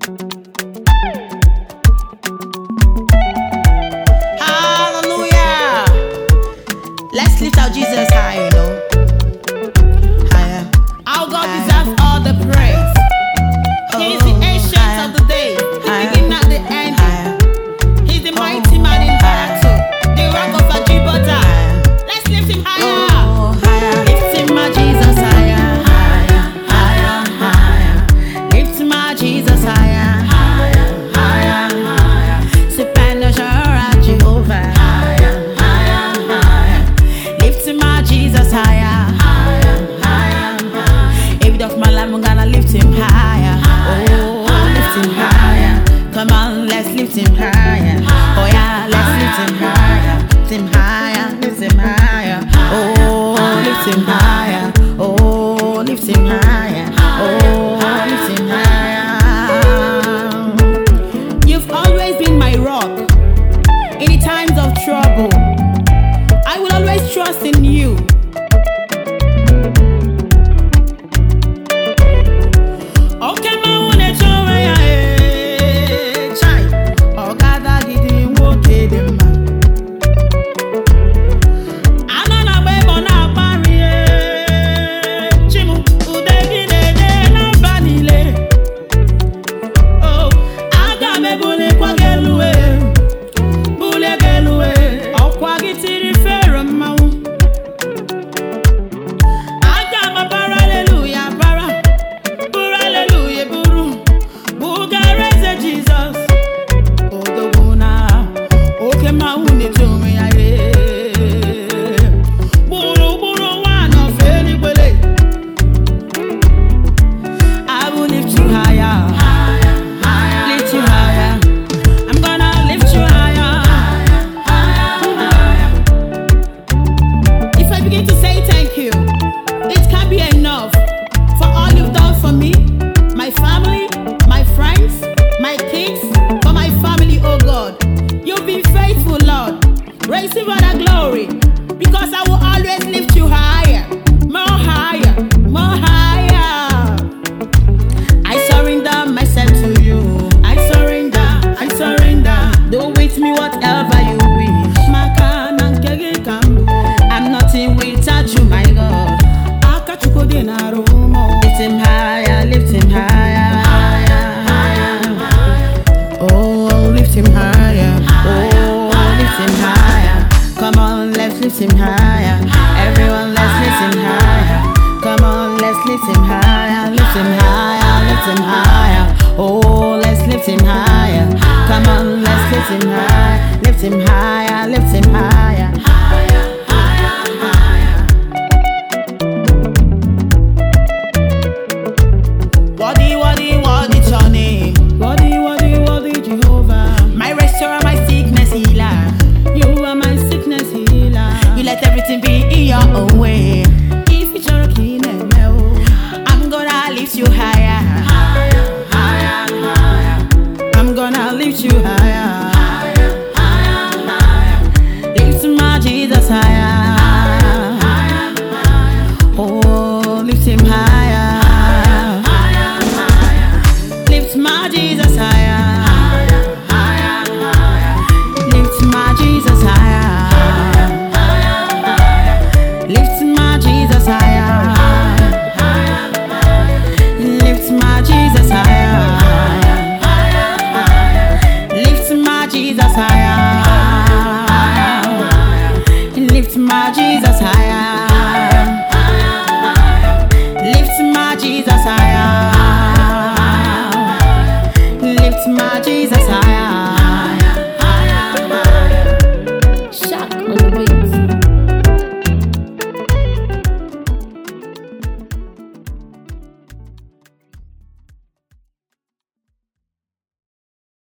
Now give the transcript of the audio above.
Hallelujah. Let's lift our Jesus high, higher. Our God deserves all the praise. He is the ancient of the day, the beginning and the end. He's the mighty man in battle, the rock of Gibraltar. Let's lift him higher. Lift him, my Jesus, higher. Lift my Jesus higher. Supernatural Jehovah. Lift my Jesus higher. Every of my life I'm gonna lift him higher. Oh, lift him higher. Come on, let's lift him higher. Oh yeah, let's lift him higher. Lift him higher, lift him higher. Oh, lift him higher. Oh, lift him higher. Oh, lift him higher. You've always been my rock in the times of trouble. I will always trust in you. Okay, my one chai. Oh, God, I didn't walk it in my. Anana bebo na barrier. Chimu udegi de na banile. Oh, aga me bule kwa gelue. Bule gelue. Okwa gitiri fero mau. Aga ma para hallelujah para. Buru hallelujah buru. Buga raise Jesus. Odoguna. Okay ma uni to me aye. Buru buru one of anybody. I will lift you higher. Lift you higher. I'm gonna lift you higher. If I begin to say thank you, it can't be enough for all you've done for me, my family, my friends, my kids, for my family, oh God. You've been faithful, Lord. Receive all the glory, because I will always lift you higher, more higher, more higher. I surrender myself to you. I surrender, I surrender. Do with me whatever you wish. I'm nothing without you, my God. Lift him higher, lift him higher. Oh, lift him higher. Oh, lift him higher. Come on, let's lift him higher. Everyone, let's lift him higher. Come on, let's lift him higher. Lift him higher, lift him higher. Oh, let's lift him higher. Come on, let's lift him higher. Lift him higher, lift him higher. Worthy, your name. Worthy, Jehovah. My restorer, my sickness healer. You are my sickness healer. You let everything be in your own way. If it's your king, I'm gonna lift you higher. I'm gonna lift you higher. Lift my Jesus higher. Oh, lift him higher. Lift my Jesus higher. Lift my Jesus higher. Lift my Jesus higher. Lift my Jesus higher. Lift my Jesus higher. Lift my Jesus higher.